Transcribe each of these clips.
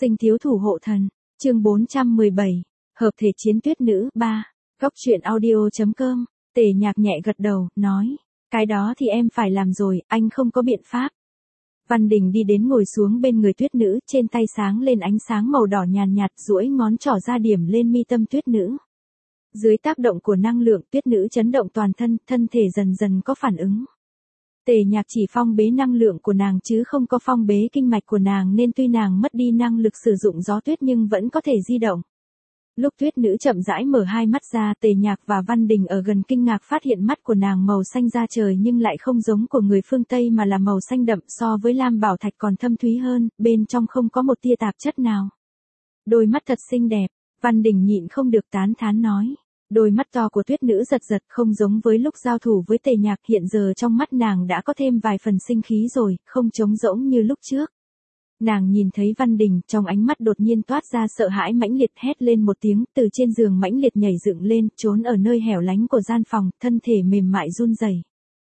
Sinh thiếu thủ hộ thần, chương 417, hợp thể chiến tuyết nữ 3, góc truyện audio.com, Tề Nhạc nhẹ gật đầu, nói, cái đó thì em phải làm rồi, anh không có biện pháp. Văn Đình đi đến ngồi xuống bên người tuyết nữ, trên tay sáng lên ánh sáng màu đỏ nhàn nhạt, duỗi ngón trỏ ra điểm lên mi tâm tuyết nữ. Dưới tác động của năng lượng, tuyết nữ chấn động toàn thân, thân thể dần dần có phản ứng. Tề Nhạc chỉ phong bế năng lượng của nàng chứ không có phong bế kinh mạch của nàng, nên tuy nàng mất đi năng lực sử dụng gió tuyết nhưng vẫn có thể di động. Lúc tuyết nữ chậm rãi mở hai mắt ra, Tề Nhạc và Văn Đình ở gần kinh ngạc phát hiện mắt của nàng màu xanh da trời nhưng lại không giống của người phương Tây mà là màu xanh đậm, so với lam bảo thạch còn thâm thúy hơn, bên trong không có một tia tạp chất nào. Đôi mắt thật xinh đẹp, Văn Đình nhịn không được tán thán nói. Đôi mắt to của tuyết nữ giật giật, không giống với lúc giao thủ với Tề Nhạc, hiện giờ trong mắt nàng đã có thêm vài phần sinh khí rồi, không trống rỗng như lúc trước. Nàng nhìn thấy Văn Đình, trong ánh mắt đột nhiên toát ra sợ hãi mãnh liệt, hét lên một tiếng, từ trên giường mãnh liệt nhảy dựng lên, trốn ở nơi hẻo lánh của gian phòng, thân thể mềm mại run rẩy.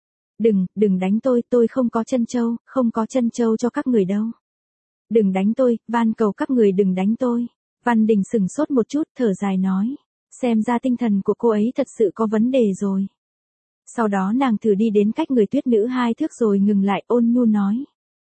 Đừng đánh tôi không có chân châu, không có chân châu cho các người đâu. Đừng đánh tôi, van cầu các người đừng đánh tôi. Văn Đình sững sốt một chút, thở dài nói. Xem ra tinh thần của cô ấy thật sự có vấn đề rồi. Sau đó nàng thử đi đến cách người tuyết nữ 2 thước rồi ngừng lại, ôn nhu nói.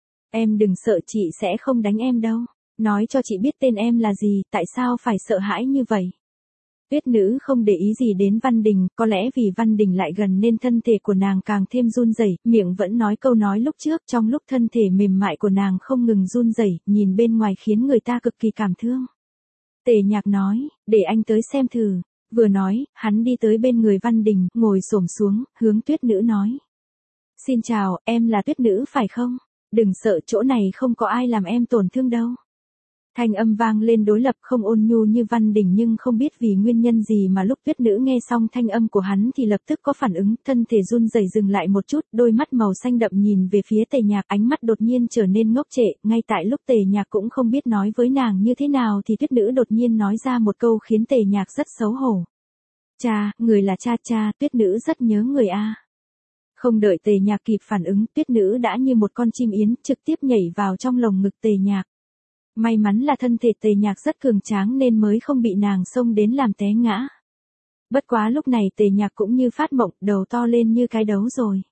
Em đừng sợ, chị sẽ không đánh em đâu. Nói cho chị biết tên em là gì, tại sao phải sợ hãi như vậy. Tuyết nữ không để ý gì đến Văn Đình, có lẽ vì Văn Đình lại gần nên thân thể của nàng càng thêm run rẩy, miệng vẫn nói câu nói lúc trước, trong lúc thân thể mềm mại của nàng không ngừng run rẩy, nhìn bên ngoài khiến người ta cực kỳ cảm thương. Tề Nhạc nói, để anh tới xem thử. Vừa nói, hắn đi tới bên người Văn Đình, ngồi xổm xuống, hướng tuyết nữ nói. Xin chào, em là tuyết nữ phải không? Đừng sợ, chỗ này không có ai làm em tổn thương đâu. Thanh âm vang lên đối lập, không ôn nhu như Văn Đình nhưng không biết vì nguyên nhân gì mà lúc tuyết nữ nghe xong thanh âm của hắn thì lập tức có phản ứng, thân thể run rẩy dừng lại một chút, đôi mắt màu xanh đậm nhìn về phía Tề Nhạc, ánh mắt đột nhiên trở nên ngốc trệ, ngay tại lúc Tề Nhạc cũng không biết nói với nàng như thế nào thì tuyết nữ đột nhiên nói ra một câu khiến Tề Nhạc rất xấu hổ. Cha, người là cha, tuyết nữ rất nhớ người a. Không đợi Tề Nhạc kịp phản ứng, tuyết nữ đã như một con chim yến, trực tiếp nhảy vào trong lồng ngực Tề Nhạc. May mắn là thân thể Tề Nhạc rất cường tráng nên mới không bị nàng xông đến làm té ngã. Bất quá lúc này Tề Nhạc cũng như phát mộng, đầu to lên như cái đấu rồi.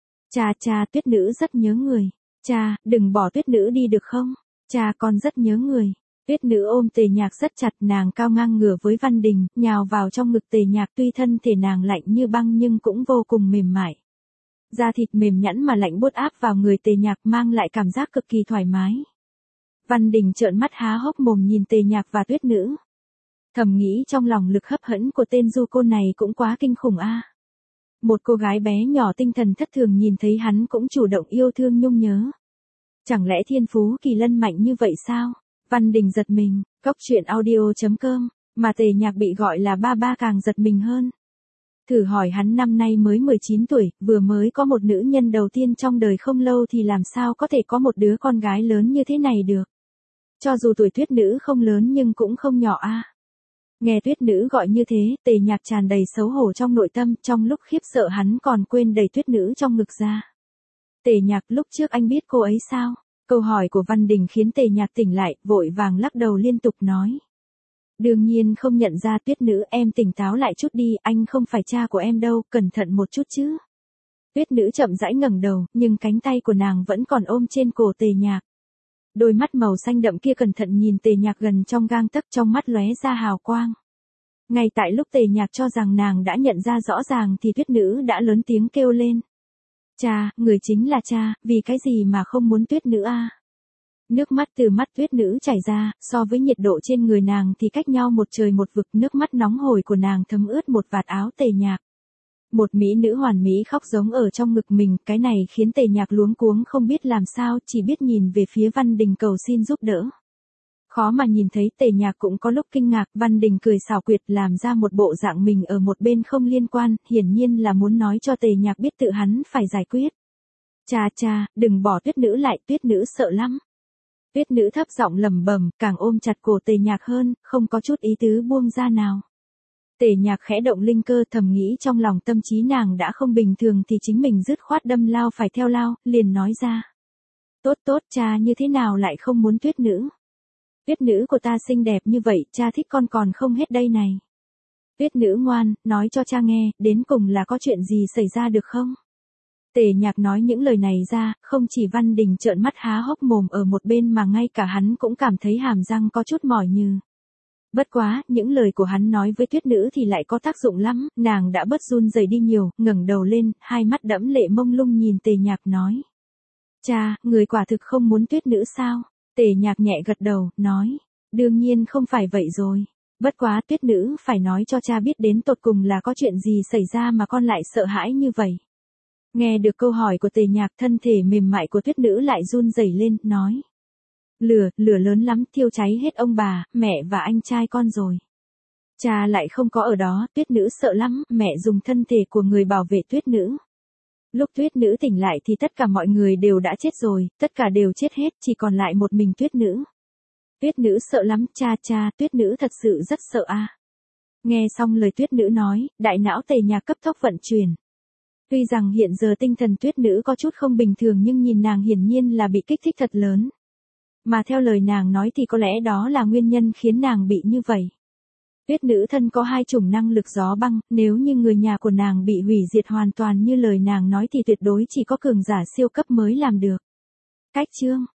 Cha, tuyết nữ rất nhớ người. Cha, đừng bỏ tuyết nữ đi được không? Cha, con rất nhớ người. Tuyết nữ ôm Tề Nhạc rất chặt, nàng cao ngang ngửa với Văn Đình, nhào vào trong ngực Tề Nhạc, tuy thân thể nàng lạnh như băng nhưng cũng vô cùng mềm mại. Da thịt mềm nhẵn mà lạnh buốt áp vào người Tề Nhạc mang lại cảm giác cực kỳ thoải mái. Văn Đình trợn mắt há hốc mồm nhìn Tề Nhạc và tuyết nữ. Thầm nghĩ trong lòng lực hấp dẫn của tên du côn này cũng quá kinh khủng a. Một cô gái bé nhỏ tinh thần thất thường nhìn thấy hắn cũng chủ động yêu thương nhung nhớ. Chẳng lẽ thiên phú kỳ lân mạnh như vậy sao? Văn Đình giật mình, góc truyện audio.com, mà Tề Nhạc bị gọi là ba càng giật mình hơn. Thử hỏi hắn năm nay mới 19 tuổi, vừa mới có một nữ nhân đầu tiên trong đời không lâu thì làm sao có thể có một đứa con gái lớn như thế này được. Cho dù tuổi tuyết nữ không lớn nhưng cũng không nhỏ a. Nghe tuyết nữ gọi như thế, Tề Nhạc tràn đầy xấu hổ trong nội tâm, trong lúc khiếp sợ hắn còn quên đẩy tuyết nữ trong ngực ra. Tề Nhạc, lúc trước anh biết cô ấy sao? Câu hỏi của Văn Đình khiến Tề Nhạc tỉnh lại, vội vàng lắc đầu liên tục nói. Đương nhiên không nhận ra tuyết nữ, em tỉnh táo lại chút đi, anh không phải cha của em đâu, cẩn thận một chút chứ. Tuyết nữ chậm rãi ngẩng đầu, nhưng cánh tay của nàng vẫn còn ôm trên cổ Tề Nhạc. Đôi mắt màu xanh đậm kia cẩn thận nhìn Tề Nhạc gần trong gang tấc, trong mắt lóe ra hào quang. Ngay tại lúc Tề Nhạc cho rằng nàng đã nhận ra rõ ràng thì tuyết nữ đã lớn tiếng kêu lên. Cha, người chính là cha, vì cái gì mà không muốn tuyết nữ a? Nước mắt từ mắt tuyết nữ chảy ra, so với nhiệt độ trên người nàng thì cách nhau một trời một vực, nước mắt nóng hổi của nàng thấm ướt một vạt áo Tề Nhạc. Một mỹ nữ hoàn mỹ khóc giống ở trong ngực mình, cái này khiến Tề Nhạc luống cuống không biết làm sao, chỉ biết nhìn về phía Văn Đình cầu xin giúp đỡ. Khó mà nhìn thấy Tề Nhạc cũng có lúc kinh ngạc, Văn Đình cười xảo quyệt làm ra một bộ dạng mình ở một bên không liên quan, hiển nhiên là muốn nói cho Tề Nhạc biết tự hắn phải giải quyết. Cha, đừng bỏ tuyết nữ lại, tuyết nữ sợ lắm. Tuyết nữ thấp giọng lẩm bẩm, càng ôm chặt cổ Tề Nhạc hơn, không có chút ý tứ buông ra nào. Tề Nhạc khẽ động linh cơ, thầm nghĩ trong lòng tâm trí nàng đã không bình thường thì chính mình dứt khoát đâm lao phải theo lao, liền nói ra. Tốt, cha như thế nào lại không muốn tuyết nữ? Tuyết nữ của ta xinh đẹp như vậy, cha thích con còn không hết đây này. Tuyết nữ ngoan, nói cho cha nghe, đến cùng là có chuyện gì xảy ra được không? Tề Nhạc nói những lời này ra, không chỉ Văn Đình trợn mắt há hốc mồm ở một bên mà ngay cả hắn cũng cảm thấy hàm răng có chút mỏi nhừ. Bất quá, những lời của hắn nói với tuyết nữ thì lại có tác dụng lắm, nàng đã bớt run rẩy đi nhiều, ngẩng đầu lên, hai mắt đẫm lệ mông lung nhìn Tề Nhạc nói. Cha, người quả thực không muốn tuyết nữ sao? Tề Nhạc nhẹ gật đầu, nói. Đương nhiên không phải vậy rồi. Bất quá tuyết nữ phải nói cho cha biết đến tột cùng là có chuyện gì xảy ra mà con lại sợ hãi như vậy. Nghe được câu hỏi của Tề Nhạc, thân thể mềm mại của tuyết nữ lại run rẩy lên, nói. Lửa lớn lắm, thiêu cháy hết ông bà, mẹ và anh trai con rồi. Cha lại không có ở đó, tuyết nữ sợ lắm, mẹ dùng thân thể của người bảo vệ tuyết nữ. Lúc tuyết nữ tỉnh lại thì tất cả mọi người đều đã chết rồi, tất cả đều chết hết, chỉ còn lại một mình tuyết nữ. Tuyết nữ sợ lắm, cha, tuyết nữ thật sự rất sợ a. Nghe xong lời tuyết nữ nói, đại não Tề Nhạc cấp tốc vận chuyển. Tuy rằng hiện giờ tinh thần tuyết nữ có chút không bình thường nhưng nhìn nàng hiển nhiên là bị kích thích thật lớn. Mà theo lời nàng nói thì có lẽ đó là nguyên nhân khiến nàng bị như vậy. Tuyết nữ thân có 2 chủng năng lực gió băng, nếu như người nhà của nàng bị hủy diệt hoàn toàn như lời nàng nói thì tuyệt đối chỉ có cường giả siêu cấp mới làm được. Cách chương